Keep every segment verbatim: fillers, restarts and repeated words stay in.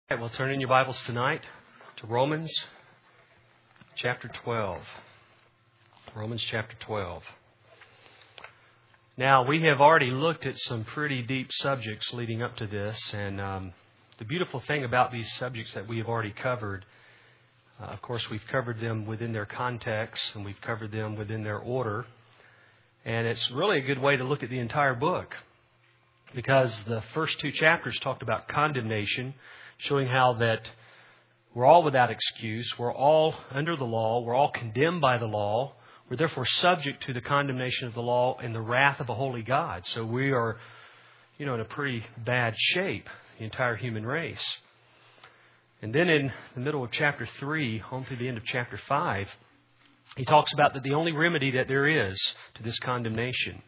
All right, we'll turn in your Bibles tonight to Romans chapter twelve. Romans chapter twelve. Now, we have already looked at some pretty deep subjects leading up to this, and um, the beautiful thing about these subjects that we have already covered, uh, of course, we've covered them within their context, and we've covered them within their order, and it's really a good way to look at the entire book, because the first two chapters talked about condemnation, showing how that we're all without excuse, we're all under the law, we're all condemned by the law, we're therefore subject to the condemnation of the law and the wrath of a holy God. So we are, you know, in a pretty bad shape, the entire human race. And then in the middle of chapter three, on through the end of chapter five, he talks about that the only remedy that there is to this condemnation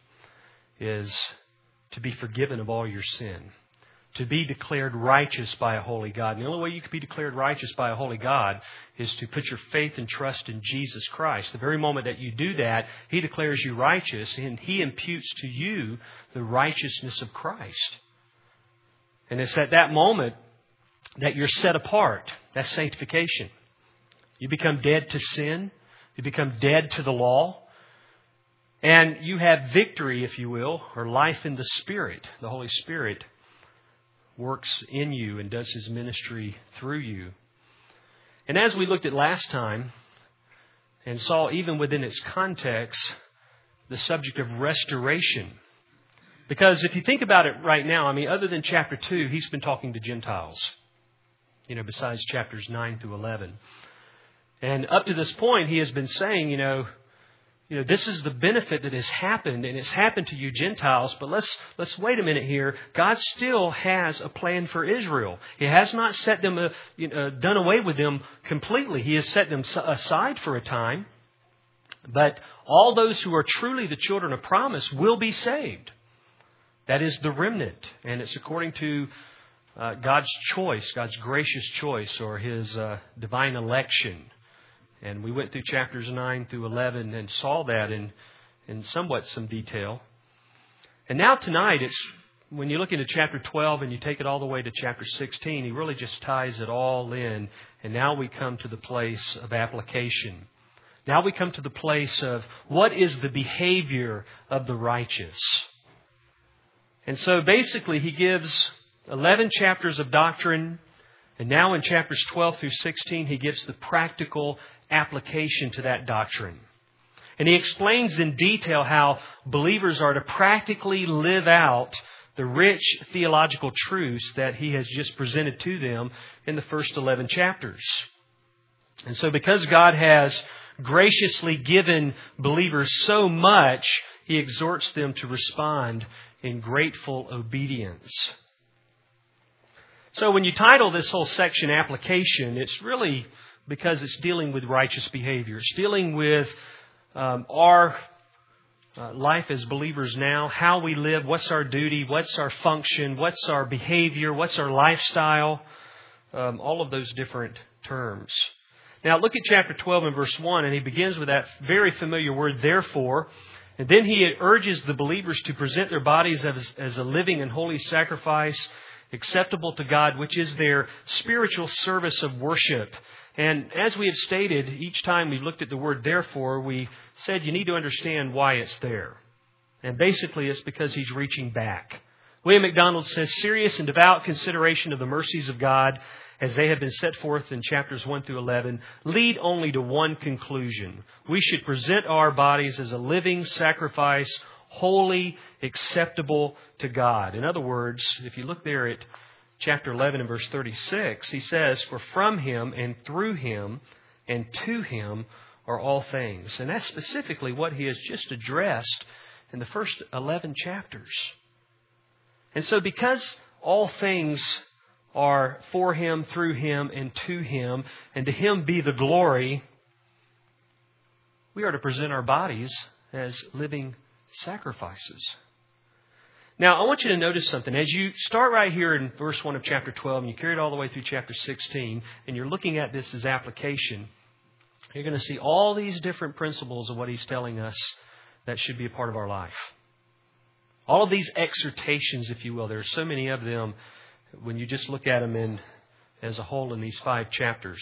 is to be forgiven of all your sin, to be declared righteous by a holy God. And the only way you can be declared righteous by a holy God is to put your faith and trust in Jesus Christ. The very moment that you do that, He declares you righteous, and He imputes to you the righteousness of Christ. And it's at that moment that you're set apart. That's sanctification. You become dead to sin. You become dead to the law. And you have victory, if you will, or life in the Spirit. The Holy Spirit works in you and does His ministry through you. And as we looked at last time and saw even within its context the subject of restoration. Because if you think about it right now, I mean, other than chapter two, he's been talking to Gentiles, you know, besides chapters nine through eleven. And up to this point, he has been saying, you know, You know, this is the benefit that has happened, and it's happened to you Gentiles, but let's let's wait a minute here. God still has a plan for Israel. He has not set them, uh, you know, done away with them completely. He has set them aside for a time. But all those who are truly the children of promise will be saved. That is the remnant, and it's according to uh, God's choice, God's gracious choice, or His uh, divine election. And we went through chapters nine through eleven and saw that in, in somewhat some detail. And now tonight, it's when you look into chapter twelve and you take it all the way to chapter sixteen, he really just ties it all in. And now we come to the place of application. Now we come to the place of what is the behavior of the righteous. And so basically he gives eleven chapters of doctrine. And now in chapters twelve through sixteen, he gives the practical application to that doctrine. And he explains in detail how believers are to practically live out the rich theological truths that he has just presented to them in the first eleven chapters. And so because God has graciously given believers so much, he exhorts them to respond in grateful obedience. So when you title this whole section Application, it's really because it's dealing with righteous behavior. It's dealing with um, our uh, life as believers now, how we live, what's our duty, what's our function, what's our behavior, what's our lifestyle, um, all of those different terms. Now look at chapter twelve and verse one, and he begins with that very familiar word, therefore. And then he urges the believers to present their bodies as, as a living and holy sacrifice, acceptable to God, which is their spiritual service of worship. And as we have stated, each time we looked at the word therefore, we said you need to understand why it's there. And basically it's because he's reaching back. William MacDonald says, serious and devout consideration of the mercies of God as they have been set forth in chapters one through eleven lead only to one conclusion. We should present our bodies as a living sacrifice, holy, acceptable to God. In other words, if you look there at chapter eleven and verse thirty-six, he says, for from Him and through Him and to Him are all things. And that's specifically what he has just addressed in the first eleven chapters. And so because all things are for Him, through Him, and to Him, and to Him be the glory, we are to present our bodies as living sacrifices. Now, I want you to notice something. As you start right here in verse one of chapter twelve, and you carry it all the way through chapter sixteen, and you're looking at this as application, you're going to see all these different principles of what he's telling us that should be a part of our life. All of these exhortations, if you will, there are so many of them when you just look at them in as a whole in these five chapters.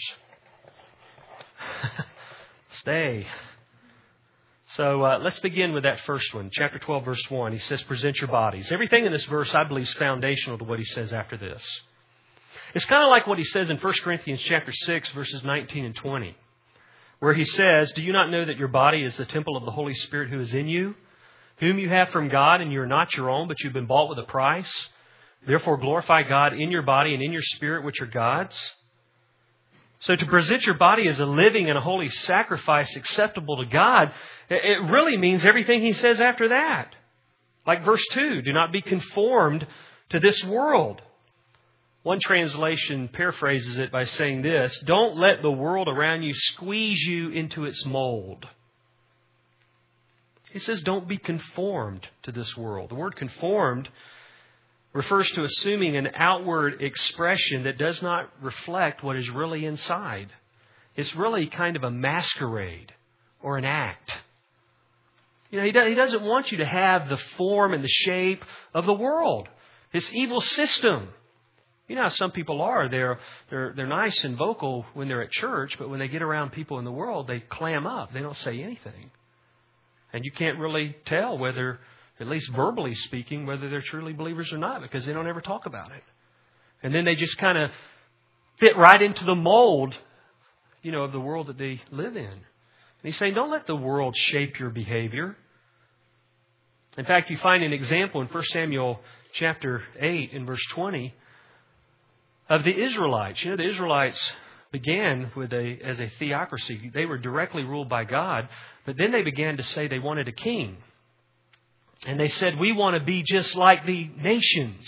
Stay. So uh, let's begin with that first one. Chapter twelve, verse one. He says, present your bodies. Everything in this verse, I believe, is foundational to what he says after this. It's kind of like what he says in First Corinthians chapter six, verses nineteen and twenty, where he says, do you not know that your body is the temple of the Holy Spirit who is in you, whom you have from God, and you are not your own, but you've been bought with a price? Therefore glorify God in your body and in your spirit, which are God's. So to present your body as a living and a holy sacrifice acceptable to God, it really means everything he says after that. Like verse two, do not be conformed to this world. One translation paraphrases it by saying this, don't let the world around you squeeze you into its mold. He says don't be conformed to this world. The word conformed refers to assuming an outward expression that does not reflect what is really inside. It's really kind of a masquerade or an act. You know, he doesn't want you to have the form and the shape of the world. This evil system. You know how some people are. They're, they're, they're nice and vocal when they're at church, but when they get around people in the world, they clam up. They don't say anything. And you can't really tell whether, at least verbally speaking, whether they're truly believers or not, because they don't ever talk about it. And then they just kind of fit right into the mold, you know, of the world that they live in. And he's saying, don't let the world shape your behavior. In fact, you find an example in First Samuel chapter eight and verse twenty of the Israelites. You know, the Israelites began with a as a theocracy. They were directly ruled by God, but then they began to say they wanted a king. And they said, we want to be just like the nations.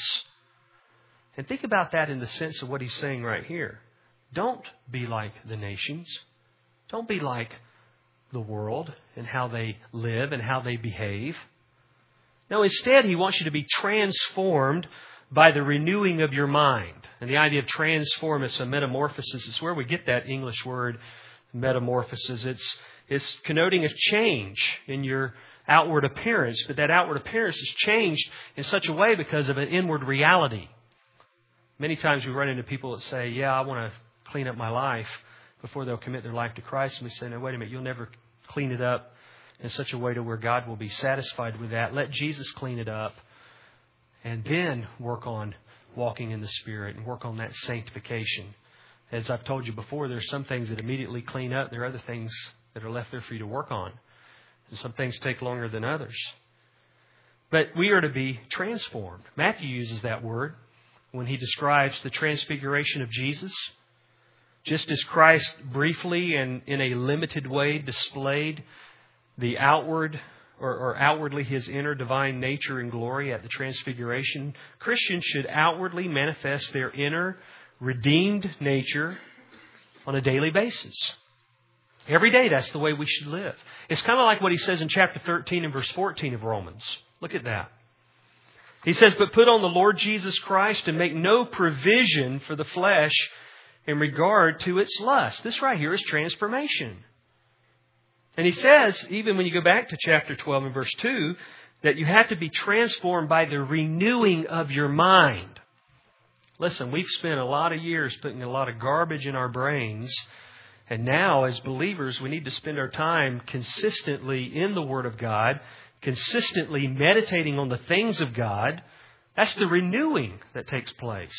And think about that in the sense of what he's saying right here. Don't be like the nations. Don't be like the world and how they live and how they behave. No, instead, he wants you to be transformed by the renewing of your mind. And the idea of transform is a metamorphosis. It's where we get that English word metamorphosis. It's, it's connoting a change in your outward appearance, but that outward appearance is changed in such a way because of an inward reality. Many times we run into people that say, yeah, I want to clean up my life before they'll commit their life to Christ. And we say, no, wait a minute, you'll never clean it up in such a way to where God will be satisfied with that. Let Jesus clean it up and then work on walking in the Spirit and work on that sanctification. As I've told you before, there's some things that immediately clean up. There are other things that are left there for you to work on. And some things take longer than others. But we are to be transformed. Matthew uses that word when he describes the transfiguration of Jesus. Just as Christ briefly and in a limited way displayed the outward or, or outwardly his inner divine nature and glory at the transfiguration, Christians should outwardly manifest their inner redeemed nature on a daily basis. Every day, that's the way we should live. It's kind of like what he says in chapter thirteen and verse fourteen of Romans. Look at that. He says, but put on the Lord Jesus Christ and make no provision for the flesh in regard to its lust. This right here is transformation. And he says, even when you go back to chapter twelve and verse two, that you have to be transformed by the renewing of your mind. Listen, we've spent a lot of years putting a lot of garbage in our brains. And now, as believers, we need to spend our time consistently in the Word of God, consistently meditating on the things of God. That's the renewing that takes place.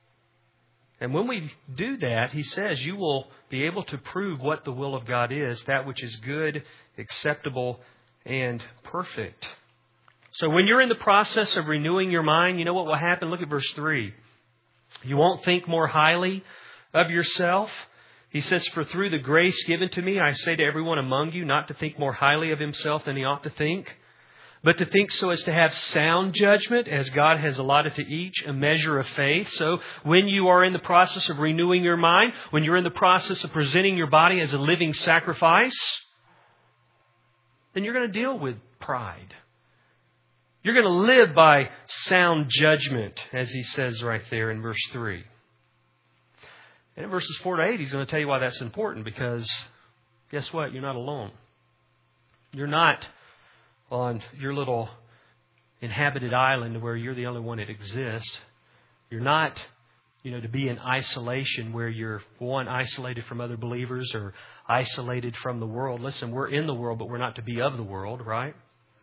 And when we do that, he says, you will be able to prove what the will of God is, that which is good, acceptable, and perfect. So when you're in the process of renewing your mind, you know what will happen? Look at verse three. You won't think more highly of yourself. He says, for through the grace given to me, I say to everyone among you not to think more highly of himself than he ought to think, but to think so as to have sound judgment, as God has allotted to each a measure of faith. So when you are in the process of renewing your mind, when you're in the process of presenting your body as a living sacrifice, then you're going to deal with pride. You're going to live by sound judgment, as he says right there in verse three. And in verses four to eight, he's going to tell you why that's important, because guess what? You're not alone. You're not on your little inhabited island where you're the only one that exists. You're not you know, to be in isolation where you're, one, isolated from other believers or isolated from the world. Listen, we're in the world, but we're not to be of the world, right?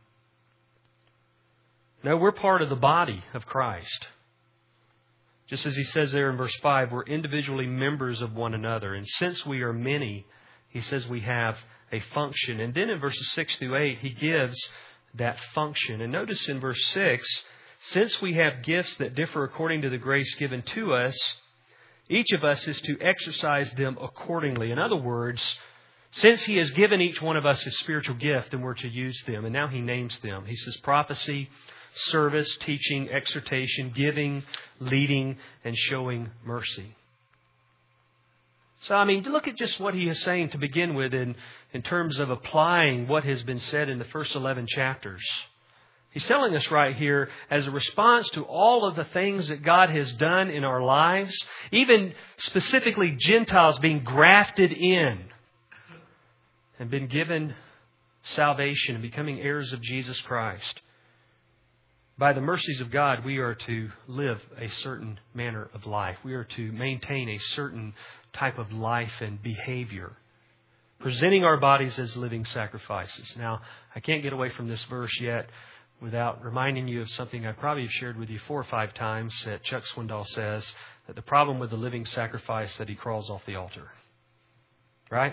No, we're part of the body of Christ. Just as he says there in verse five, we're individually members of one another. And since we are many, he says we have a function. And then in verses six through eight, he gives that function. And notice in verse six, since we have gifts that differ according to the grace given to us, each of us is to exercise them accordingly. In other words, since he has given each one of us his spiritual gift, then we're to use them. And now he names them. He says prophecy, service, teaching, exhortation, giving, leading, and showing mercy. So, I mean, look at just what he is saying to begin with in, in terms of applying what has been said in the first eleven chapters. He's telling us right here, as a response to all of the things that God has done in our lives, even specifically Gentiles being grafted in and been given salvation and becoming heirs of Jesus Christ. By the mercies of God, we are to live a certain manner of life. We are to maintain a certain type of life and behavior, presenting our bodies as living sacrifices. Now, I can't get away from this verse yet without reminding you of something I probably have shared with you four or five times that Chuck Swindoll says, that the problem with the living sacrifice is that he crawls off the altar. Right?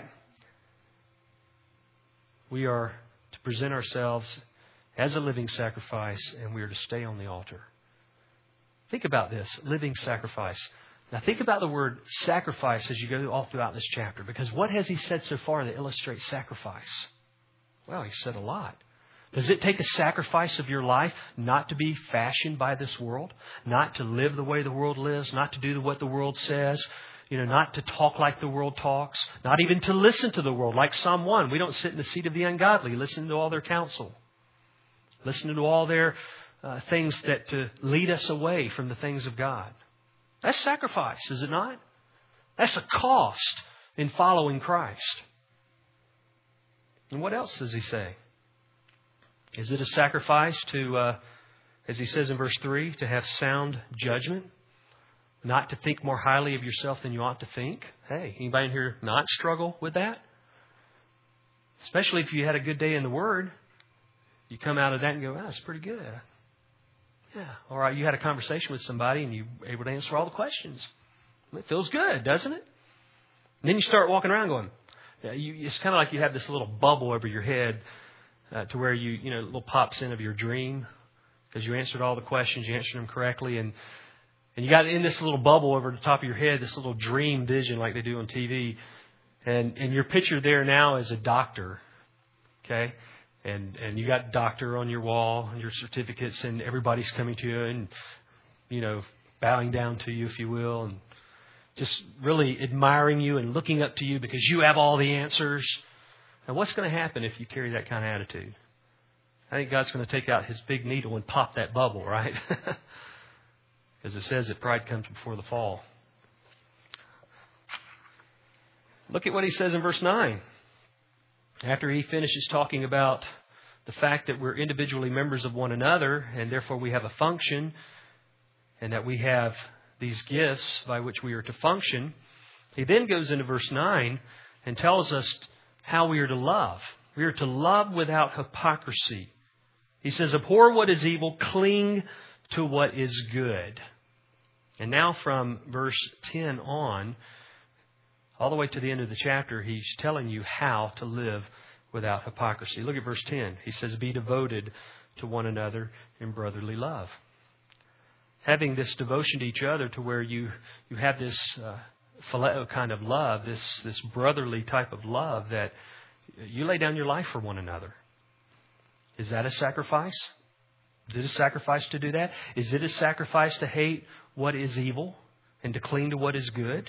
We are to present ourselves as a living sacrifice, and we are to stay on the altar. Think about this, living sacrifice. Now think about the word sacrifice as you go all throughout this chapter, because what has he said so far that illustrates sacrifice? Well, he said a lot. Does it take a sacrifice of your life not to be fashioned by this world, not to live the way the world lives, not to do what the world says, you know, not to talk like the world talks, not even to listen to the world? Like Psalm one, we don't sit in the seat of the ungodly, listen to all their counsel. Listening to all their uh, things that to lead us away from the things of God. That's sacrifice, is it not? That's a cost in following Christ. And what else does he say? Is it a sacrifice to, uh, as he says in verse three, to have sound judgment? Not to think more highly of yourself than you ought to think? Hey, anybody in here not struggle with that? Especially if you had a good day in the Word. You come out of that and go, oh, that's pretty good. Yeah. All right, you had a conversation with somebody and you were able to answer all the questions. It feels good, doesn't it? And then you start walking around going, yeah, you, it's kind of like you have this little bubble over your head uh, to where you, you know, little pops in of your dream because you answered all the questions, you answered them correctly, and and you got in this little bubble over the top of your head, this little dream vision like they do on T V, and and your picture there now is a doctor, okay? And and you got doctor on your wall, your certificates, and everybody's coming to you and, you know, bowing down to you, if you will, and just really admiring you and looking up to you because you have all the answers. And what's going to happen if you carry that kind of attitude? I think God's going to take out his big needle and pop that bubble, right? Because it says that pride comes before the fall. Look at what he says in verse nine. After he finishes talking about the fact that we're individually members of one another and therefore we have a function and that we have these gifts by which we are to function, he then goes into verse nine and tells us how we are to love. We are to love without hypocrisy. He says, abhor what is evil, cling to what is good. And now from verse ten on, all the way to the end of the chapter, he's telling you how to live without hypocrisy. Look at verse ten. He says, be devoted to one another in brotherly love. Having this devotion to each other to where you, you have this uh, phileo kind of love, this, this brotherly type of love that you lay down your life for one another. Is that a sacrifice? Is it a sacrifice to do that? Is it a sacrifice to hate what is evil and to cling to what is good?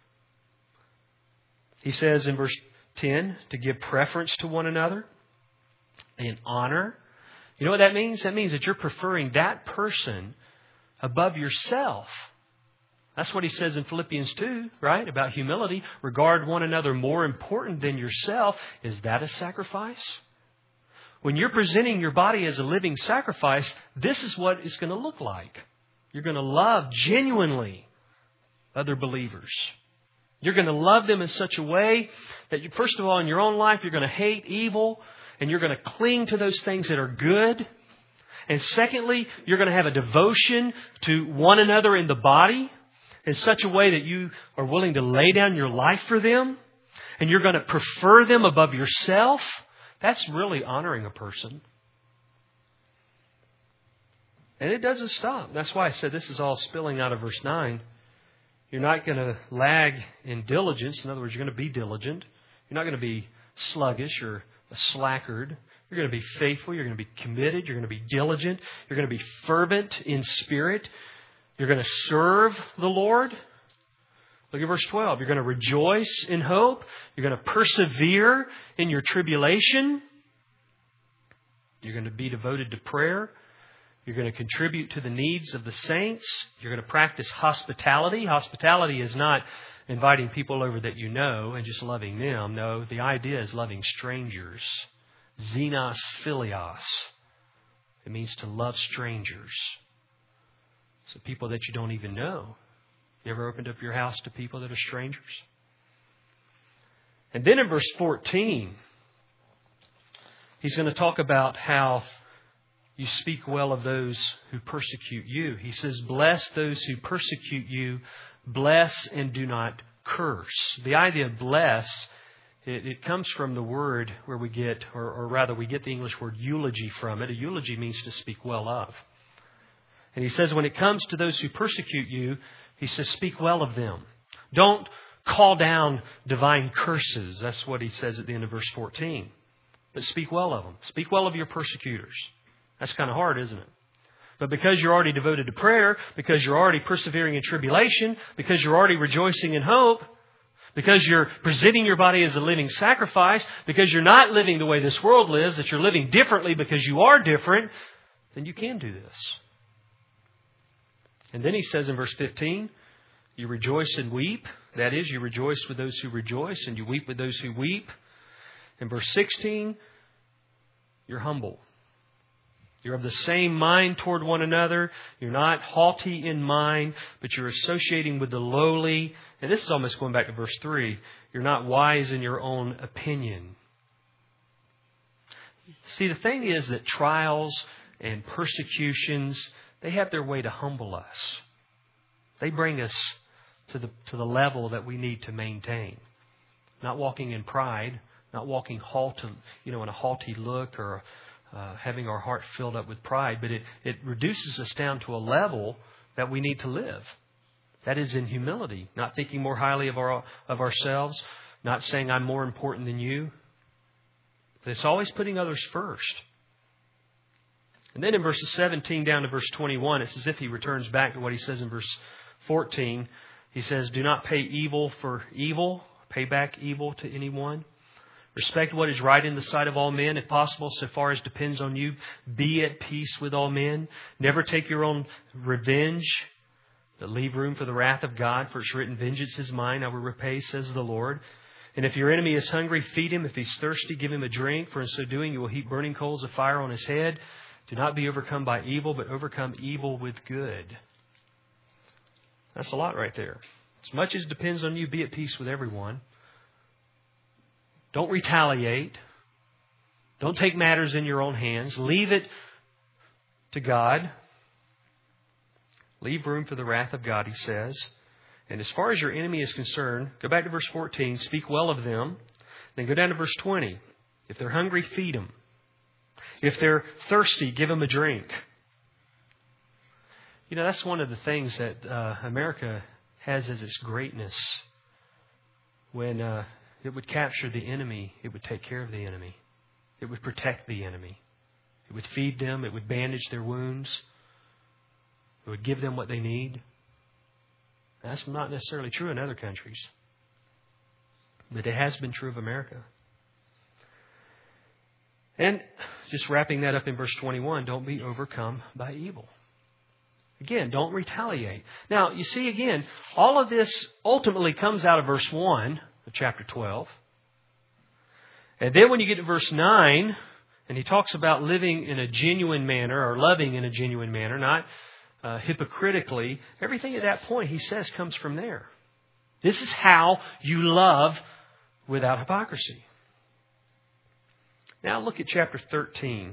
He says in verse ten, to give preference to one another and honor. You know what that means? That means that you're preferring that person above yourself. That's what he says in Philippians two, right? About humility. Regard one another more important than yourself. Is that a sacrifice? When you're presenting your body as a living sacrifice, this is what it's going to look like. You're going to love genuinely other believers. You're going to love them in such a way that, you, first of all, in your own life, you're going to hate evil and you're going to cling to those things that are good. And secondly, you're going to have a devotion to one another in the body in such a way that you are willing to lay down your life for them. And you're going to prefer them above yourself. That's really honoring a person. And it doesn't stop. That's why I said this is all spilling out of verse nine. You're not going to lag in diligence. In other words, you're going to be diligent. You're not going to be sluggish or slackard. You're going to be faithful. You're going to be committed. You're going to be diligent. You're going to be fervent in spirit. You're going to serve the Lord. Look at verse twelve. You're going to rejoice in hope. You're going to persevere in your tribulation. You're going to be devoted to prayer. You're going to contribute to the needs of the saints. You're going to practice hospitality. Hospitality is not inviting people over that you know and just loving them. No, the idea is loving strangers. Xenos philios. It means to love strangers. So people that you don't even know. You ever opened up your house to people that are strangers? And then in verse fourteen, he's going to talk about how you speak well of those who persecute you. He says, bless those who persecute you. Bless and do not curse. The idea of bless, it, it comes from the word where we get, or, or rather we get the English word eulogy from it. A eulogy means to speak well of. And he says when it comes to those who persecute you, he says speak well of them. Don't call down divine curses. That's what he says at the end of verse fourteen. But speak well of them. Speak well of your persecutors. That's kind of hard, isn't it? But because you're already devoted to prayer, because you're already persevering in tribulation, because you're already rejoicing in hope, because you're presenting your body as a living sacrifice, because you're not living the way this world lives, that you're living differently because you are different, then you can do this. And then he says in verse fifteen, you rejoice and weep. That is, you rejoice with those who rejoice and you weep with those who weep. In verse sixteen, you're humble. You're of the same mind toward one another. You're not haughty in mind, but you're associating with the lowly. And this is almost going back to verse three. You're not wise in your own opinion. See, the thing is that trials and persecutions, they have their way to humble us. They bring us to the, to the level that we need to maintain. Not walking in pride, not walking haughty, you know, in a haughty look or Uh, having our heart filled up with pride, but it, it reduces us down to a level that we need to live. That is in humility, not thinking more highly of our of ourselves, not saying I'm more important than you. But it's always putting others first. And then in verses seventeen down to verse twenty-one, it's as if he returns back to what he says in verse fourteen. He says, do not pay evil for evil, pay back evil to anyone. Respect what is right in the sight of all men. If possible, so far as depends on you, be at peace with all men. Never take your own revenge, but leave room for the wrath of God. For it's written, vengeance is mine, I will repay, says the Lord. And if your enemy is hungry, feed him. If he's thirsty, give him a drink. For in so doing, you will heap burning coals of fire on his head. Do not be overcome by evil, but overcome evil with good. That's a lot right there. As much as depends on you, be at peace with everyone. Don't retaliate. Don't take matters in your own hands. Leave it to God. Leave room for the wrath of God, he says. And as far as your enemy is concerned, go back to verse fourteen. Speak well of them. Then go down to verse twenty. If they're hungry, feed them. If they're thirsty, give them a drink. You know, that's one of the things that uh, America has as its greatness. When Uh, It would capture the enemy. It would take care of the enemy. It would protect the enemy. It would feed them. It would bandage their wounds. It would give them what they need. That's not necessarily true in other countries. But it has been true of America. And just wrapping that up in verse twenty-one, don't be overcome by evil. Again, don't retaliate. Now, you see again, all of this ultimately comes out of verse one. Chapter twelve. And then when you get to verse nine, and he talks about living in a genuine manner or loving in a genuine manner, not uh, hypocritically. Everything at that point, he says, comes from there. This is how you love without hypocrisy. Now look at chapter thirteen.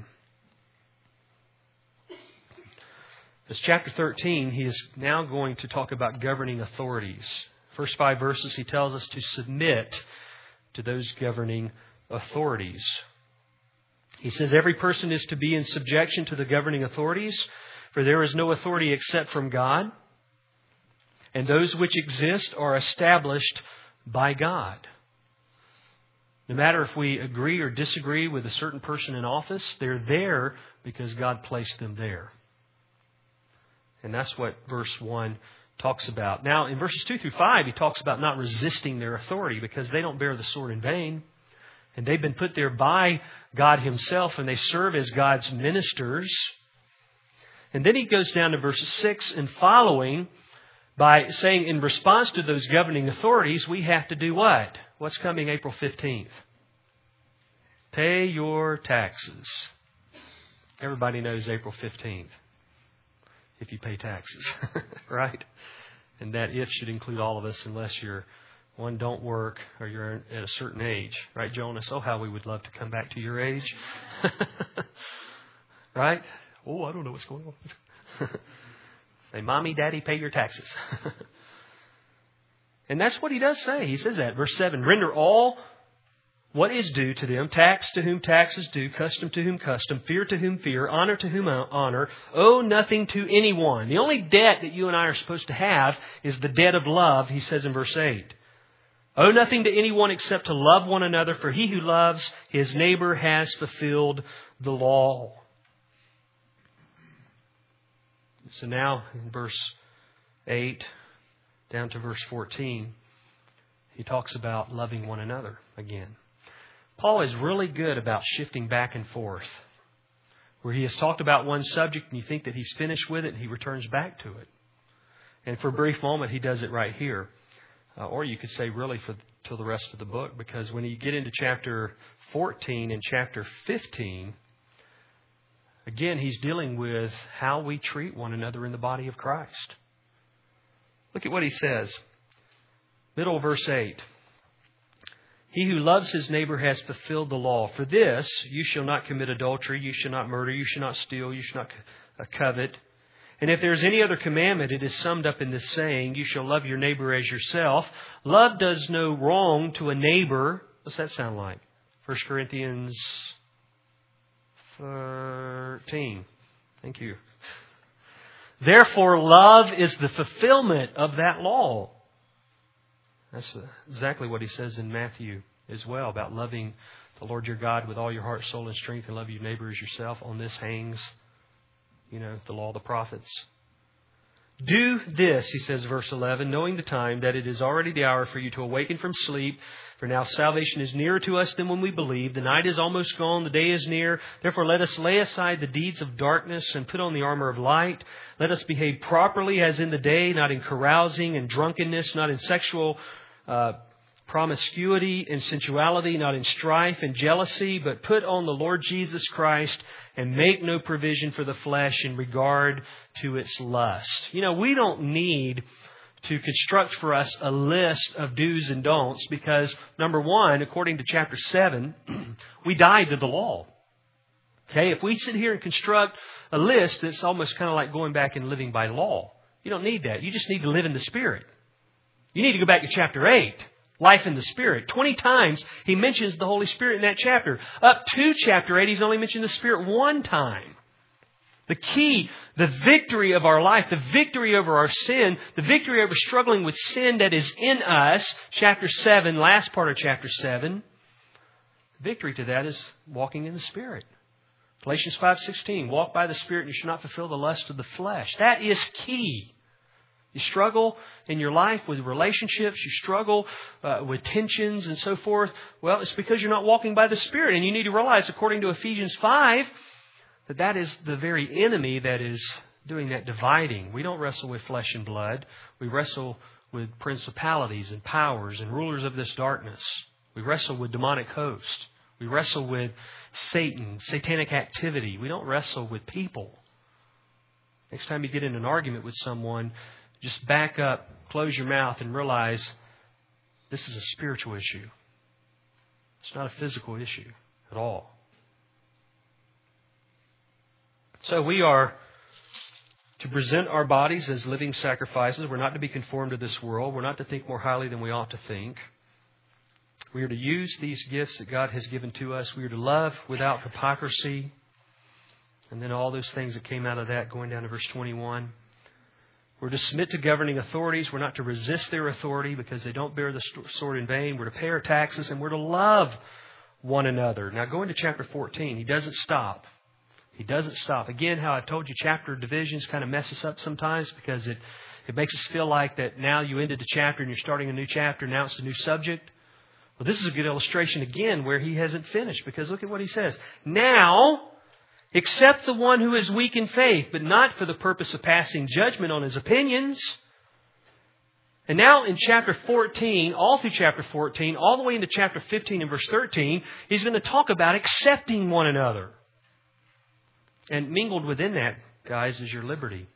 This chapter thirteen, he is now going to talk about governing authorities. First five verses, he tells us to submit to those governing authorities. He says every person is to be in subjection to the governing authorities, for there is no authority except from God, and those which exist are established by God. No matter if we agree or disagree with a certain person in office, they're there because God placed them there. And that's what verse one talks about. Now, in verses two through five, he talks about not resisting their authority because they don't bear the sword in vain. And they've been put there by God Himself, and they serve as God's ministers. And then he goes down to verses six and following by saying in response to those governing authorities, we have to do what? What's coming April fifteenth? Pay your taxes. Everybody knows April fifteenth. If you pay taxes, right? And that if should include all of us unless you're, one, don't work or you're at a certain age. Right, Jonas? Oh, how we would love to come back to your age. Right? Oh, I don't know what's going on. Say, Mommy, Daddy, pay your taxes. And that's what he does say. He says that. Verse seven, render all what is due to them, tax to whom tax is due, custom to whom custom, fear to whom fear, honor to whom honor, owe nothing to anyone. The only debt that you and I are supposed to have is the debt of love, he says in verse eight. Owe nothing to anyone except to love one another, for he who loves his neighbor has fulfilled the law. So now in verse eight down to verse fourteen, he talks about loving one another again. Paul is really good about shifting back and forth. Where he has talked about one subject and you think that he's finished with it, and he returns back to it. And for a brief moment, he does it right here. Uh, or you could say really for till the rest of the book, because when you get into chapter fourteen and chapter fifteen, again, he's dealing with how we treat one another in the body of Christ. Look at what he says. Middle of verse eight. He who loves his neighbor has fulfilled the law. For this, you shall not commit adultery, you shall not murder, you shall not steal, you shall not covet. And if there is any other commandment, it is summed up in this saying, you shall love your neighbor as yourself. Love does no wrong to a neighbor. What's that sound like? First Corinthians thirteen. Thank you. Therefore, love is the fulfillment of that law. That's exactly what he says in Matthew as well, about loving the Lord your God with all your heart, soul, and strength, and love your neighbor as yourself. On this hangs, you know, the law of the prophets. Do this, he says, verse eleven, knowing the time that it is already the hour for you to awaken from sleep. For now salvation is nearer to us than when we believed. The night is almost gone, the day is near. Therefore let us lay aside the deeds of darkness and put on the armor of light. Let us behave properly as in the day, not in carousing and drunkenness, not in sexual uh, promiscuity and sensuality, not in strife and jealousy, but put on the Lord Jesus Christ and make no provision for the flesh in regard to its lust. You know, we don't need to construct for us a list of do's and don'ts because, number one, according to chapter seven, we died to the law. Okay, if we sit here and construct a list that's almost kind of like going back and living by law, you don't need that. You just need to live in the Spirit. You need to go back to chapter eight. Life in the Spirit. Twenty times he mentions the Holy Spirit in that chapter. Up to chapter eight, he's only mentioned the Spirit one time. The key, the victory of our life, the victory over our sin, the victory over struggling with sin that is in us, chapter seven, last part of chapter seven, victory to that is walking in the Spirit. Galatians five sixteen, walk by the Spirit and you shall not fulfill the lust of the flesh. That is key. You struggle in your life with relationships. You struggle uh, with tensions and so forth. Well, it's because you're not walking by the Spirit. And you need to realize, according to Ephesians five, that that is the very enemy that is doing that dividing. We don't wrestle with flesh and blood. We wrestle with principalities and powers and rulers of this darkness. We wrestle with demonic hosts. We wrestle with Satan, satanic activity. We don't wrestle with people. Next time you get in an argument with someone, just back up, close your mouth, and realize this is a spiritual issue. It's not a physical issue at all. So we are to present our bodies as living sacrifices. We're not to be conformed to this world. We're not to think more highly than we ought to think. We are to use these gifts that God has given to us. We are to love without hypocrisy. And then all those things that came out of that, going down to verse twenty-one. We're to submit to governing authorities. We're not to resist their authority because they don't bear the sword in vain. We're to pay our taxes, and we're to love one another. Now, going to chapter fourteen, he doesn't stop. He doesn't stop. Again, how I told you, chapter divisions kind of mess us up sometimes because it, it makes us feel like that now you ended the chapter and you're starting a new chapter. Now it's a new subject. Well, this is a good illustration again where he hasn't finished, because look at what he says. Now, accept the one who is weak in faith, but not for the purpose of passing judgment on his opinions. And now in chapter fourteen, all through chapter fourteen, all the way into chapter fifteen and verse thirteen, he's going to talk about accepting one another. And mingled within that, guys, is your liberty.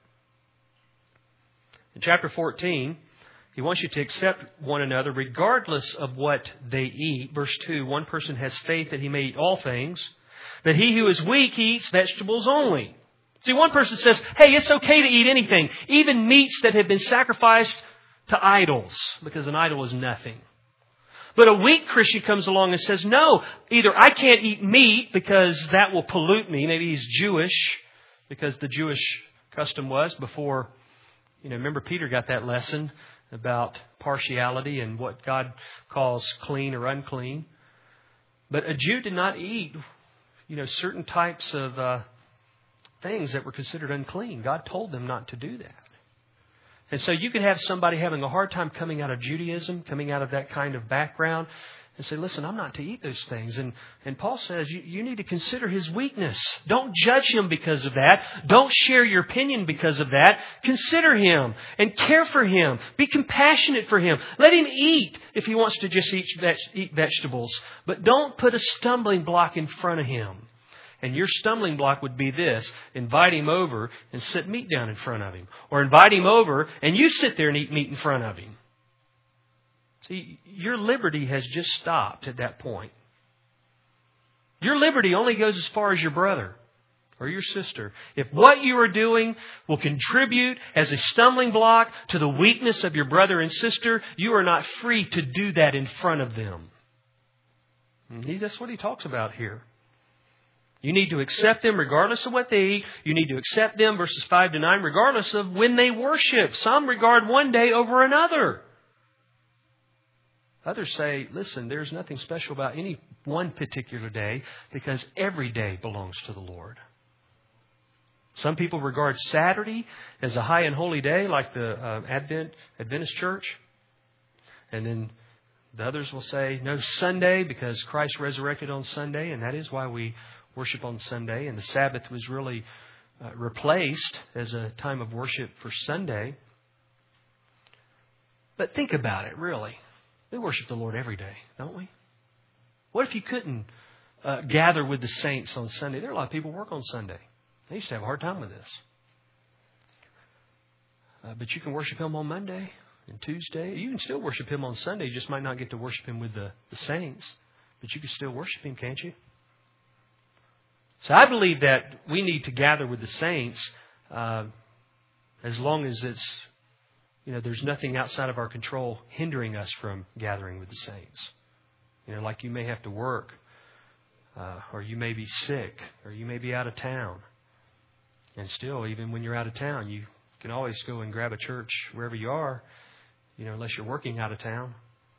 In chapter fourteen, he wants you to accept one another regardless of what they eat. Verse two, one person has faith that he may eat all things, but he who is weak, he eats vegetables only. See, one person says, hey, it's okay to eat anything, even meats that have been sacrificed to idols, because an idol is nothing. But a weak Christian comes along and says, no, either I can't eat meat because that will pollute me. Maybe he's Jewish, because the Jewish custom was before, you know, remember Peter got that lesson about partiality and what God calls clean or unclean. But a Jew did not eat, you know, certain types of uh, things that were considered unclean. God told them not to do that. And so you could have somebody having a hard time coming out of Judaism, coming out of that kind of background, and say, listen, I'm not to eat those things. And, and Paul says you, you need to consider his weakness. Don't judge him because of that. Don't share your opinion because of that. Consider him and care for him. Be compassionate for him. Let him eat if he wants to just eat, eat vegetables. But don't put a stumbling block in front of him. And your stumbling block would be this: invite him over and sit meat down in front of him. Or invite him over and you sit there and eat meat in front of him. See, your liberty has just stopped at that point. Your liberty only goes as far as your brother or your sister. If what you are doing will contribute as a stumbling block to the weakness of your brother and sister, you are not free to do that in front of them. And that's what he talks about here. You need to accept them regardless of what they eat. You need to accept them, verses five to nine, regardless of when they worship. Some regard one day over another. Others say, listen, there's nothing special about any one particular day because every day belongs to the Lord. Some people regard Saturday as a high and holy day, like the uh, Advent Adventist Church. And then the others will say, no, Sunday, because Christ resurrected on Sunday, and that is why we worship on Sunday, and the Sabbath was really uh, replaced as a time of worship for Sunday. But think about it, really. We worship the Lord every day, don't we? What if you couldn't uh, gather with the saints on Sunday? There are a lot of people who work on Sunday. They used to have a hard time with this. Uh, but you can worship Him on Monday and Tuesday. You can still worship Him on Sunday. You just might not get to worship Him with the, the saints. But you can still worship Him, can't you? So I believe that we need to gather with the saints uh, as long as it's, you know, there's nothing outside of our control hindering us from gathering with the saints. You know, like you may have to work, uh, or you may be sick, or you may be out of town. And still, even when you're out of town, you can always go and grab a church wherever you are, you know, unless you're working out of town.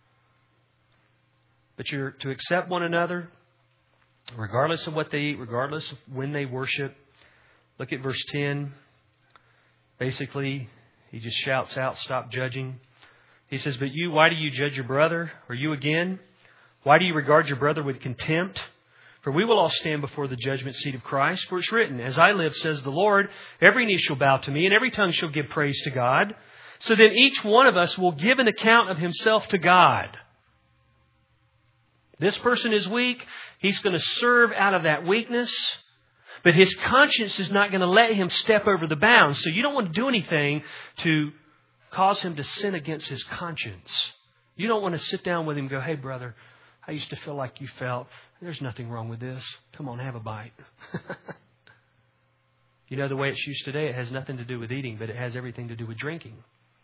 But you're to accept one another, regardless of what they eat, regardless of when they worship. Look at verse ten. Basically, he just shouts out, stop judging. He says, but you, why do you judge your brother? Or you again? Why do you regard your brother with contempt? For we will all stand before the judgment seat of Christ. For it's written, as I live, says the Lord, every knee shall bow to me, and every tongue shall give praise to God. So then each one of us will give an account of himself to God. This person is weak. He's going to serve out of that weakness. But his conscience is not going to let him step over the bounds. So you don't want to do anything to cause him to sin against his conscience. You don't want to sit down with him and go, hey, brother, I used to feel like you felt. There's nothing wrong with this. Come on, have a bite. You know, the way it's used today, it has nothing to do with eating, but it has everything to do with drinking.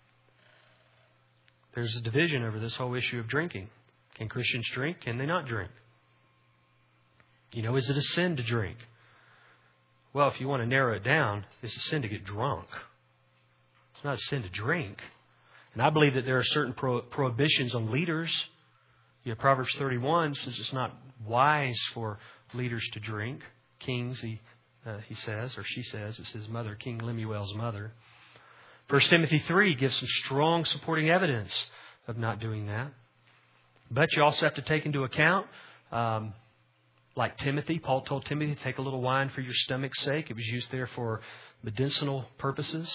There's a division over this whole issue of drinking. Can Christians drink? Can they not drink? You know, is it a sin to drink? Well, if you want to narrow it down, it's a sin to get drunk. It's not a sin to drink. And I believe that there are certain pro- prohibitions on leaders. You know, Proverbs thirty-one says it's not wise for leaders to drink. Kings, he uh, he says, or she says, it's his mother, King Lemuel's mother. First Timothy three gives some strong supporting evidence of not doing that. But you also have to take into account, um, like Timothy, Paul told Timothy, take a little wine for your stomach's sake. It was used there for medicinal purposes.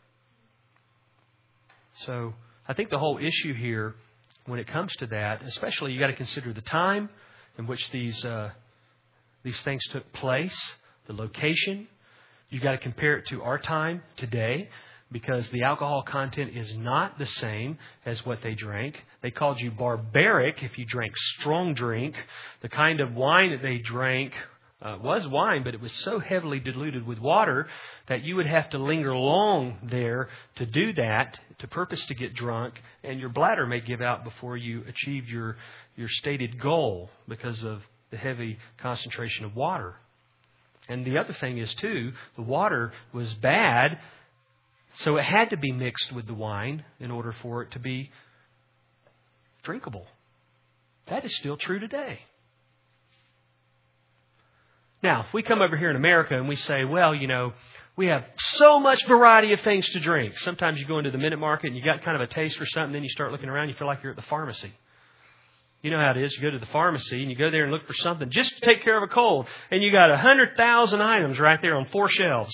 So I think the whole issue here, when it comes to that, especially you got to consider the time in which these uh, these things took place, the location. You've got to compare it to our time today, because the alcohol content is not the same as what they drank. They called you barbaric if you drank strong drink. The kind of wine that they drank uh, was wine, but it was so heavily diluted with water that you would have to linger long there to do that, to purpose to get drunk, and your bladder may give out before you achieve your, your stated goal because of the heavy concentration of water. And the other thing is, too, the water was bad, so it had to be mixed with the wine in order for it to be drinkable. That is still true today. Now, if we come over here in America and we say, well, you know, we have so much variety of things to drink. Sometimes you go into the Minute Market and you got kind of a taste for something, then you start looking around, you feel like you're at the pharmacy. You know how it is. You go to the pharmacy and you go there and look for something just to take care of a cold. And you got one hundred thousand items right there on four shelves.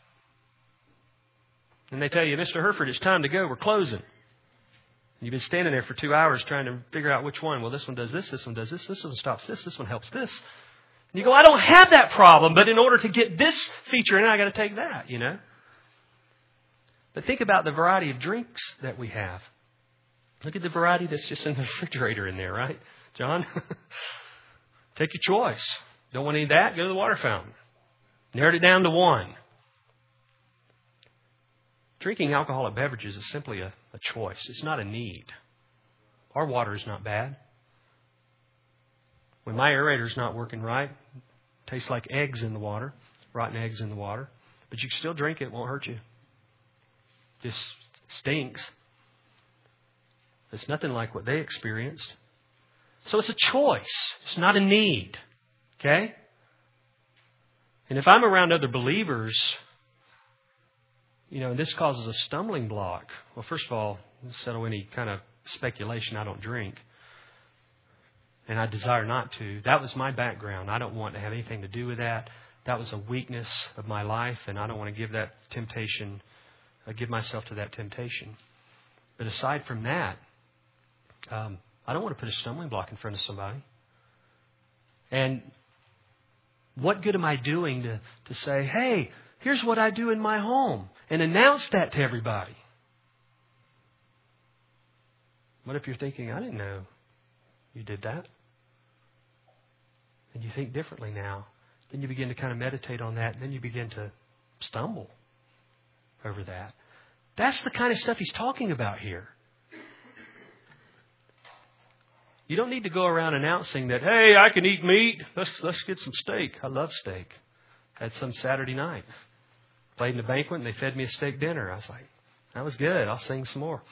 And they tell you, Mister Herford, it's time to go. We're closing. And you've been standing there for two hours trying to figure out which one. Well, this one does this. This one does this. This one stops this. This one helps this. And you go, I don't have that problem, but in order to get this feature in, I got to take that, you know. But think about the variety of drinks that we have. Look at the variety that's just in the refrigerator in there, right, John? Take your choice. Don't want any of that? Go to the water fountain. Narrowed it down to one. Drinking alcoholic beverages is simply a, a choice. It's not a need. Our water is not bad. When my aerator is not working right, it tastes like eggs in the water, rotten eggs in the water. But you can still drink it. It won't hurt you. It just stinks. It's nothing like what they experienced. So it's a choice. It's not a need. Okay? And if I'm around other believers, you know, and this causes a stumbling block. Well, first of all, to settle any kind of speculation, I don't drink. And I desire not to. That was my background. I don't want to have anything to do with that. That was a weakness of my life, and I don't want to give that temptation, uh, give myself to that temptation. But aside from that, um, I don't want to put a stumbling block in front of somebody. And what good am I doing to, to say, hey, here's what I do in my home, and announce that to everybody? What if you're thinking, I didn't know you did that? And you think differently now. Then you begin to kind of meditate on that, and then you begin to stumble over that. That's the kind of stuff he's talking about here. You don't need to go around announcing that, hey, I can eat meat. Let's let's get some steak. I love steak. Had some Saturday night. Played in a banquet and they fed me a steak dinner. I was like, that was good. I'll sing some more.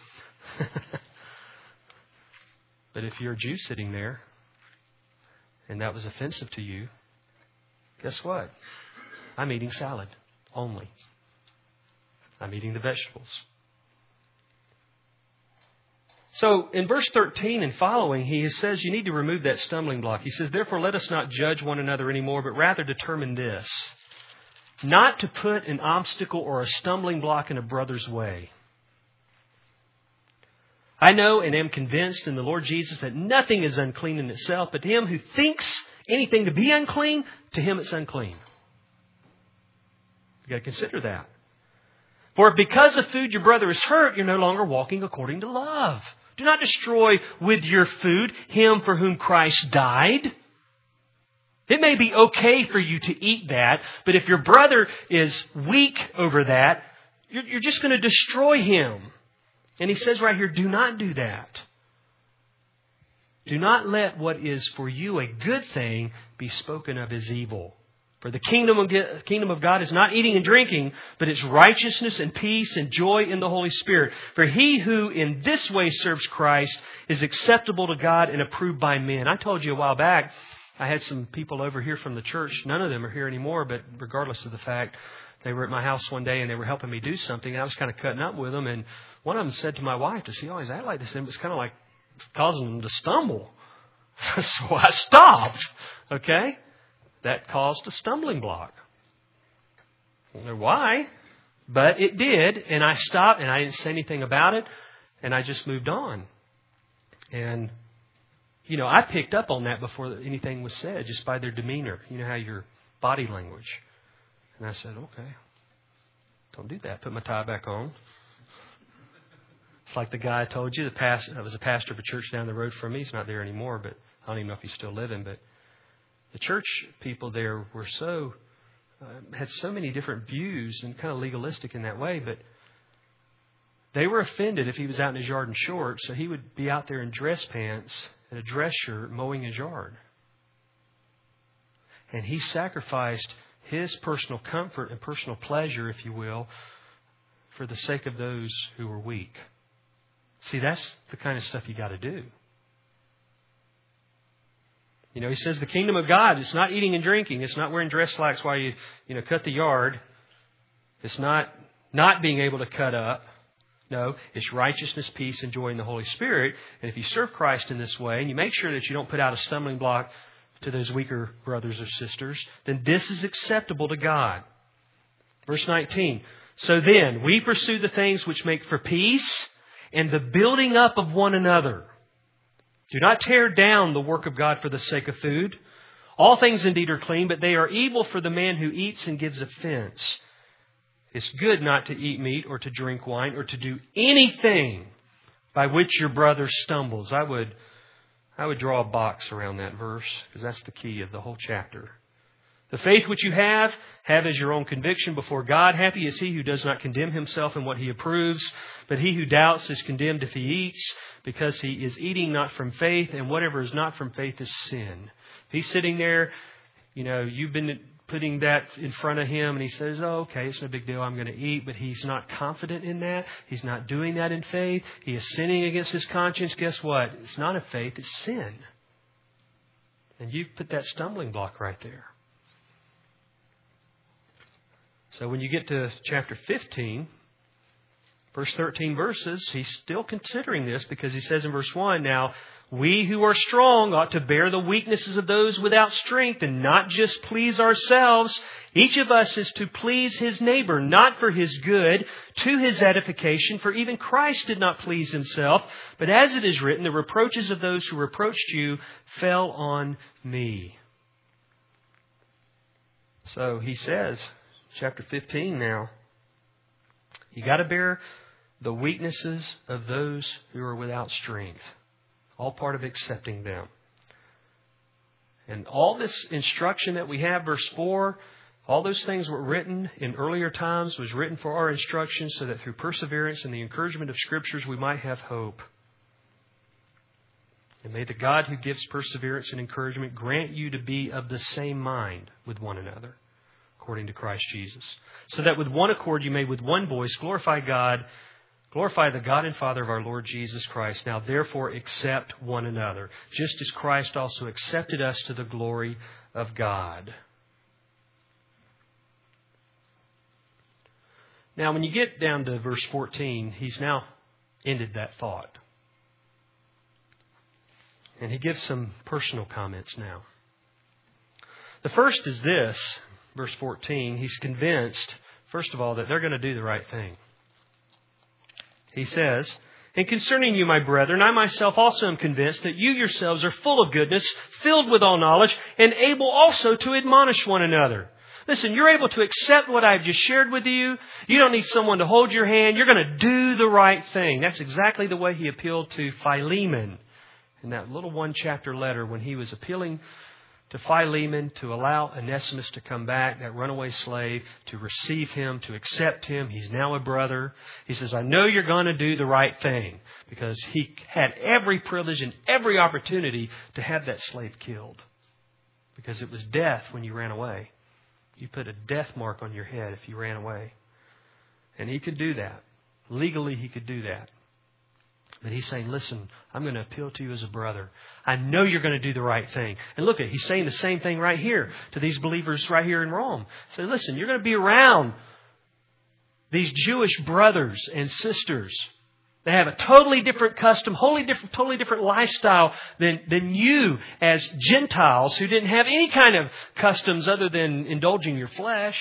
But if you're a Jew sitting there and that was offensive to you, guess what? I'm eating salad only. I'm eating the vegetables. So in verse thirteen and following, he says you need to remove that stumbling block. He says, therefore, let us not judge one another anymore, but rather determine this, not to put an obstacle or a stumbling block in a brother's way. I know and am convinced in the Lord Jesus that nothing is unclean in itself, but to him who thinks anything to be unclean, to him it's unclean. You've got to consider that. For if because of food your brother is hurt, you're no longer walking according to love. Do not destroy with your food him for whom Christ died. It may be okay for you to eat that, but if your brother is weak over that, you're, you're just going to destroy him. And he says right here, do not do that. Do not let what is for you a good thing be spoken of as evil. For the kingdom of, kingdom of God is not eating and drinking, but it's righteousness and peace and joy in the Holy Spirit. For he who in this way serves Christ is acceptable to God and approved by men. I told you a while back, I had some people over here from the church. None of them are here anymore, but regardless of the fact, they were at my house one day and they were helping me do something. And I was kind of cutting up with them. And one of them said to my wife, does he always act like this? And it was kind of like causing them to stumble. So I stopped. Okay? That caused a stumbling block. I don't know why, but it did. And I stopped and I didn't say anything about it. And I just moved on. And, you know, I picked up on that before anything was said, just by their demeanor. You know how your body language. And I said, okay, don't do that. Put my tie back on. It's like the guy I told you, the past, I was a pastor of a church down the road from me. He's not there anymore, but I don't even know if he's still living. But the church people there were so, uh, had so many different views and kind of legalistic in that way. But they were offended if he was out in his yard in shorts. So he would be out there in dress pants and a dress shirt mowing his yard. And he sacrificed his personal comfort and personal pleasure, if you will, for the sake of those who were weak. See, that's the kind of stuff you got to do. You know, he says the kingdom of God, it's not eating and drinking. It's not wearing dress slacks while you, you know, cut the yard. It's not not being able to cut up. No, it's righteousness, peace, and joy in the Holy Spirit. And if you serve Christ in this way, and you make sure that you don't put out a stumbling block to those weaker brothers or sisters, then this is acceptable to God. Verse nineteen. So then, we pursue the things which make for peace and the building up of one another. Do not tear down the work of God for the sake of food. All things indeed are clean, but they are evil for the man who eats and gives offense. It's good not to eat meat or to drink wine or to do anything by which your brother stumbles. I would I would draw a box around that verse because that's the key of the whole chapter. The faith which you have, have as your own conviction before God. Happy is he who does not condemn himself in what he approves, but he who doubts is condemned if he eats, because he is eating not from faith, and whatever is not from faith is sin. If he's sitting there, you know, you've been putting that in front of him, and he says, oh, okay, it's no big deal, I'm going to eat, but he's not confident in that. He's not doing that in faith. He is sinning against his conscience. Guess what? It's not a faith, it's sin. And you put that stumbling block right there. So when you get to chapter fifteen, verse thirteen verses, he's still considering this because he says in verse one, now, we who are strong ought to bear the weaknesses of those without strength and not just please ourselves. Each of us is to please his neighbor, not for his good, to his edification. For even Christ did not please himself. But as it is written, the reproaches of those who reproached you fell on me. So he says, chapter fifteen now, you got to bear the weaknesses of those who are without strength. All part of accepting them. And all this instruction that we have, verse four, all those things were written in earlier times, was written for our instruction so that through perseverance and the encouragement of Scriptures we might have hope. And may the God who gives perseverance and encouragement grant you to be of the same mind with one another, according to Christ Jesus. So that with one accord you may with one voice glorify God, glorify the God and Father of our Lord Jesus Christ. Now therefore accept one another, just as Christ also accepted us to the glory of God. Now when you get down to verse fourteen, he's now ended that thought. And he gives some personal comments now. The first is this, verse fourteen, he's convinced, first of all, that they're going to do the right thing. He says, and concerning you, my brethren, I myself also am convinced that you yourselves are full of goodness, filled with all knowledge, and able also to admonish one another. Listen, you're able to accept what I've just shared with you. You don't need someone to hold your hand. You're going to do the right thing. That's exactly the way he appealed to Philemon in that little one-chapter letter when he was appealing to Philemon to allow Onesimus to come back, that runaway slave, to receive him, to accept him. He's now a brother. He says, I know you're going to do the right thing, because he had every privilege and every opportunity to have that slave killed, because it was death when you ran away. You put a death mark on your head if you ran away. And he could do that. Legally, he could do that. But he's saying, listen, I'm going to appeal to you as a brother. I know you're going to do the right thing. And look, at he's saying the same thing right here to these believers right here in Rome. So listen, you're going to be around these Jewish brothers and sisters. They have a totally different custom, wholly different, totally different lifestyle than, than you as Gentiles who didn't have any kind of customs other than indulging your flesh.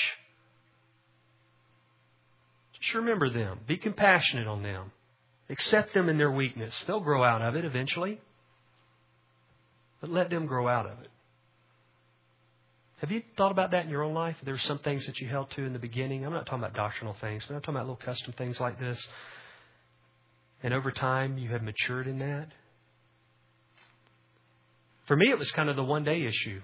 Just remember them. Be compassionate on them. Accept them in their weakness. They'll grow out of it eventually. But let them grow out of it. Have you thought about that in your own life? There were some things that you held to in the beginning. I'm not talking about doctrinal things, but I'm talking about little custom things like this. And over time, you have matured in that. For me, it was kind of the one-day issue.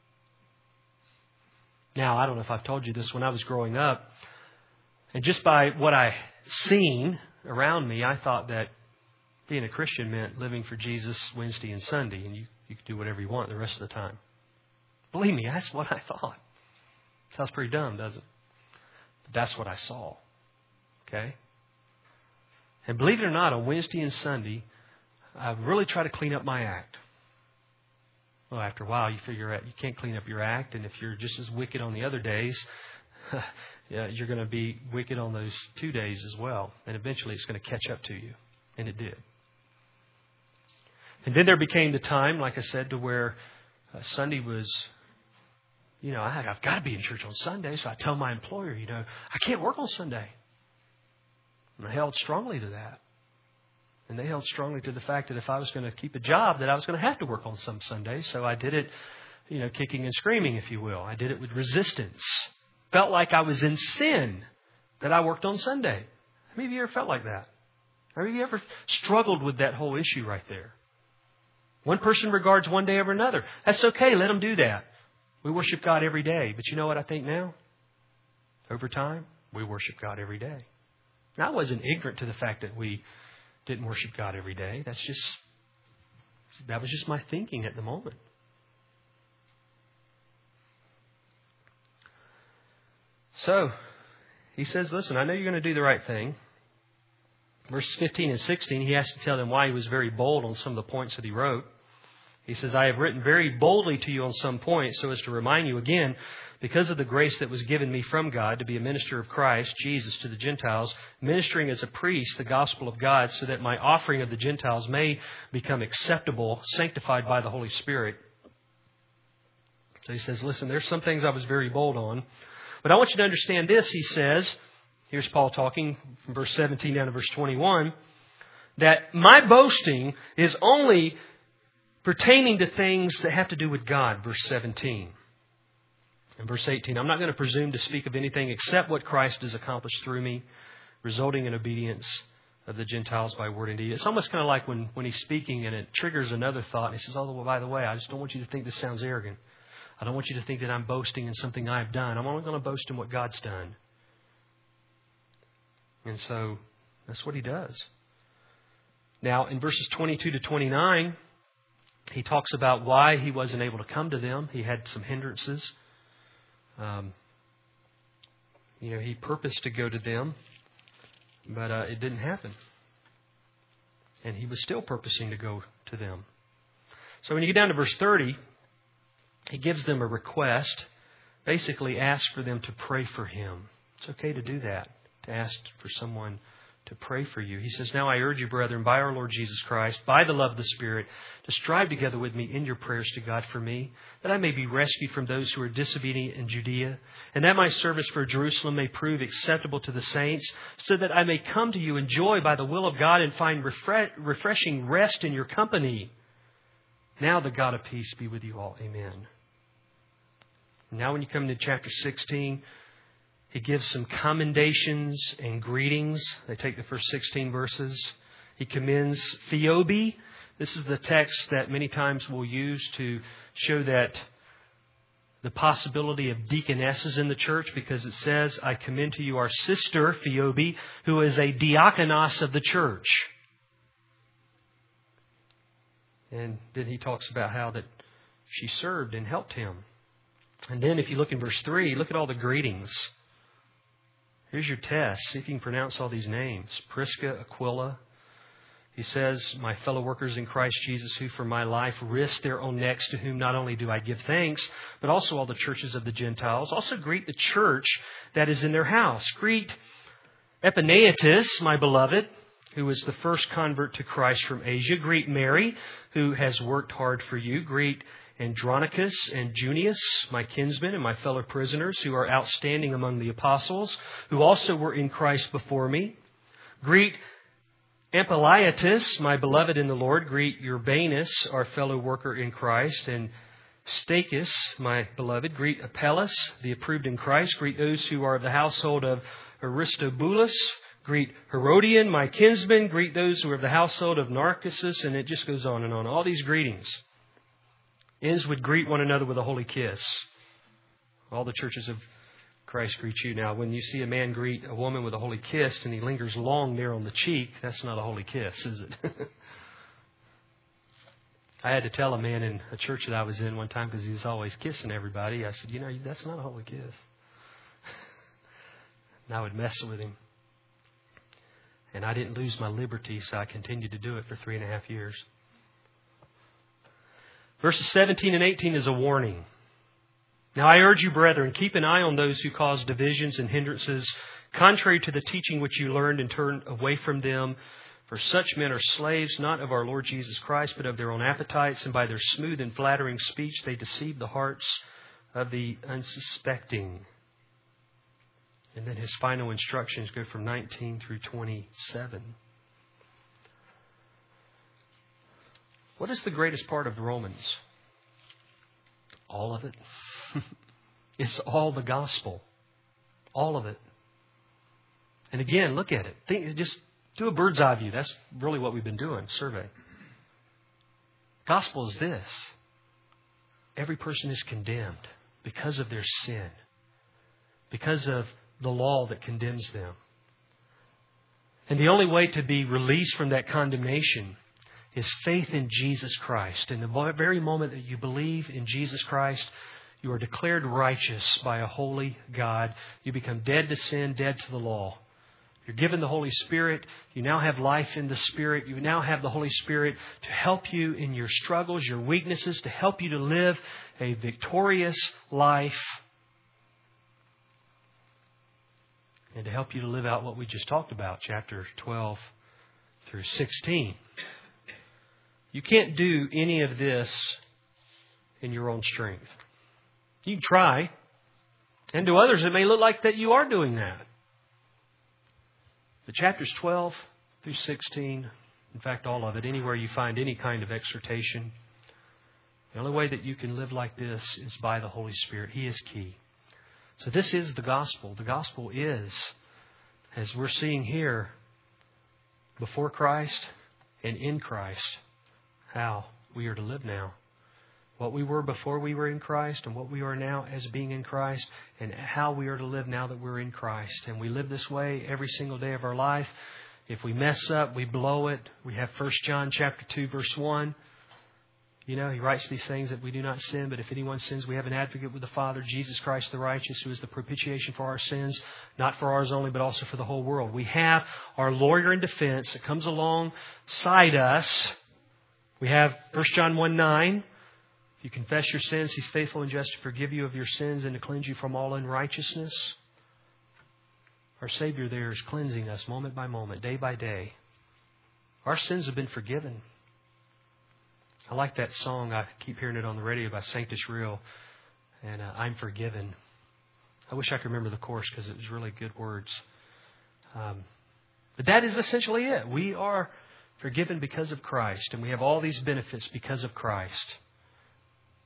Now, I don't know if I've told you this. When I was growing up, and just by what I seen around me, I thought that being a Christian meant living for Jesus Wednesday and Sunday, and you, you could do whatever you want the rest of the time. Believe me, that's what I thought. Sounds pretty dumb, doesn't it? But that's what I saw. Okay? And believe it or not, on Wednesday and Sunday, I really try to clean up my act. Well, after a while, you figure out you can't clean up your act, and if you're just as wicked on the other days, yeah, you're going to be wicked on those two days as well. And eventually it's going to catch up to you. And it did. And then there became the time, like I said, to where uh, Sunday was, you know, I, I've got to be in church on Sunday. So I tell my employer, you know, I can't work on Sunday. And I held strongly to that. And they held strongly to the fact that if I was going to keep a job, that I was going to have to work on some Sundays. So I did it, you know, kicking and screaming, if you will. I did it with resistance. Felt like I was in sin that I worked on Sunday. How many of you ever felt like that? Have you ever struggled with that whole issue right there? One person regards one day over another. That's okay. Let them do that. We worship God every day. But you know what I think now? Over time, we worship God every day. Now, I wasn't ignorant to the fact that we didn't worship God every day. That's just, that was just my thinking at the moment. So, he says, listen, I know you're going to do the right thing. Verses fifteen and sixteen, he has to tell them why he was very bold on some of the points that he wrote. He says, I have written very boldly to you on some points so as to remind you again, because of the grace that was given me from God to be a minister of Christ, Jesus, to the Gentiles, ministering as a priest the gospel of God, so that my offering of the Gentiles may become acceptable, sanctified by the Holy Spirit. So he says, listen, there's some things I was very bold on. But I want you to understand this, he says, here's Paul talking from verse seventeen down to verse twenty-one, that my boasting is only pertaining to things that have to do with God, verse seventeen. And verse eighteen, I'm not going to presume to speak of anything except what Christ has accomplished through me, resulting in obedience of the Gentiles by word and deed. It's almost kind of like when, when he's speaking and it triggers another thought. And he says, oh, well, by the way, I just don't want you to think this sounds arrogant. I don't want you to think that I'm boasting in something I've done. I'm only going to boast in what God's done. And so that's what he does. Now, in verses twenty-two to twenty-nine, he talks about why he wasn't able to come to them. He had some hindrances. Um, you know, he purposed to go to them, but uh, it didn't happen. And he was still purposing to go to them. So when you get down to verse thirty, he gives them a request. Basically asks for them to pray for him. It's okay to do that, to ask for someone to pray for you. He says, now I urge you, brethren, by our Lord Jesus Christ, by the love of the Spirit, to strive together with me in your prayers to God for me, that I may be rescued from those who are disobedient in Judea, and that my service for Jerusalem may prove acceptable to the saints, so that I may come to you in joy by the will of God and find refre- refreshing rest in your company. Now the God of peace be with you all. Amen. Now when you come to chapter sixteen, he gives some commendations and greetings. They take the first sixteen verses. He commends Phoebe. This is the text that many times we'll use to show that the possibility of deaconesses in the church, because it says, I commend to you our sister, Phoebe, who is a diakonos of the church. And then he talks about how that she served and helped him. And then if you look in verse three, look at all the greetings. Here's your test. See if you can pronounce all these names. Prisca, Aquila. He says, my fellow workers in Christ Jesus, who for my life risked their own necks, to whom not only do I give thanks, but also all the churches of the Gentiles. Also greet the church that is in their house. Greet Epanetus, my beloved, who was the first convert to Christ from Asia. Greet Mary, who has worked hard for you. Greet Andronicus and Junius, my kinsmen and my fellow prisoners, who are outstanding among the apostles, who also were in Christ before me. Greet Ampliatus, my beloved in the Lord. Greet Urbanus, our fellow worker in Christ. And Stachys, my beloved. Greet Apelles, the approved in Christ. Greet those who are of the household of Aristobulus. Greet Herodian, my kinsman. Greet those who are of the household of Narcissus. And it just goes on and on. All these greetings ends with greet one another with a holy kiss. All the churches of Christ greet you. Now, when you see a man greet a woman with a holy kiss and he lingers long there on the cheek, that's not a holy kiss, is it? I had to tell a man in a church that I was in one time, because he was always kissing everybody. I said, you know, that's not a holy kiss. And I would mess with him. And I didn't lose my liberty, so I continued to do it for three and a half years. Verses seventeen and eighteen is a warning. Now I urge you, brethren, keep an eye on those who cause divisions and hindrances, contrary to the teaching which you learned, and turn away from them. For such men are slaves, not of our Lord Jesus Christ, but of their own appetites, and by their smooth and flattering speech they deceive the hearts of the unsuspecting. And then his final instructions go from nineteen through twenty-seven. What is the greatest part of Romans? All of it. It's all the gospel. All of it. And again, look at it. Think, just do a bird's eye view. That's really what we've been doing, survey. Gospel is this. Every person is condemned because of their sin. Because of the law that condemns them. And the only way to be released from that condemnation is faith in Jesus Christ. In the very moment that you believe in Jesus Christ, you are declared righteous by a holy God. You become dead to sin, dead to the law. You're given the Holy Spirit. You now have life in the Spirit. You now have the Holy Spirit to help you in your struggles, your weaknesses, to help you to live a victorious life, and to help you to live out what we just talked about, chapter twelve through sixteen. You can't do any of this in your own strength. You can try. And to others, it may look like that you are doing that. The chapters twelve through sixteen, in fact, all of it, anywhere you find any kind of exhortation, the only way that you can live like this is by the Holy Spirit. He is key. So this is the gospel. The gospel is, as we're seeing here, before Christ and in Christ, how we are to live now. What we were before we were in Christ, and what we are now as being in Christ, and how we are to live now that we're in Christ. And we live this way every single day of our life. If we mess up, we blow it. We have First John chapter two, verse one. You know, he writes these things that we do not sin, but if anyone sins, we have an advocate with the Father, Jesus Christ the righteous, who is the propitiation for our sins, not for ours only, but also for the whole world. We have our lawyer in defense that comes alongside us. We have First John one nine. If you confess your sins, He's faithful and just to forgive you of your sins and to cleanse you from all unrighteousness. Our Savior there is cleansing us moment by moment, day by day. Our sins have been forgiven. I like that song. I keep hearing it on the radio by Sanctus Real. And uh, I'm forgiven. I wish I could remember the chorus because it was really good words. Um, but that is essentially it. We are forgiven because of Christ. And we have all these benefits because of Christ.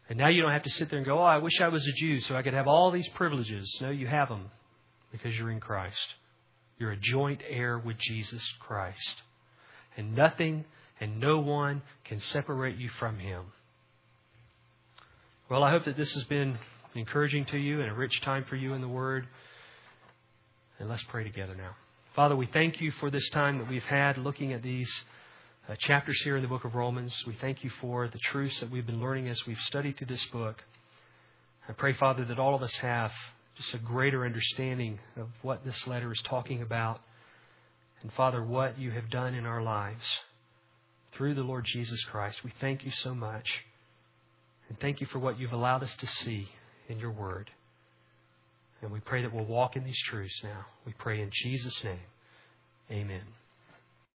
And now you don't have to sit there and go, oh, I wish I was a Jew so I could have all these privileges. No, you have them because you're in Christ. You're a joint heir with Jesus Christ. And nothing and no one can separate you from Him. Well, I hope that this has been encouraging to you and a rich time for you in the Word. And let's pray together now. Father, we thank you for this time that we've had looking at these uh, chapters here in the book of Romans. We thank you for the truths that we've been learning as we've studied through this book. I pray, Father, that all of us have just a greater understanding of what this letter is talking about. And Father, what you have done in our lives through the Lord Jesus Christ. We thank you so much. And thank you for what you've allowed us to see in your Word. And we pray that we'll walk in these truths now. We pray in Jesus' name. Amen.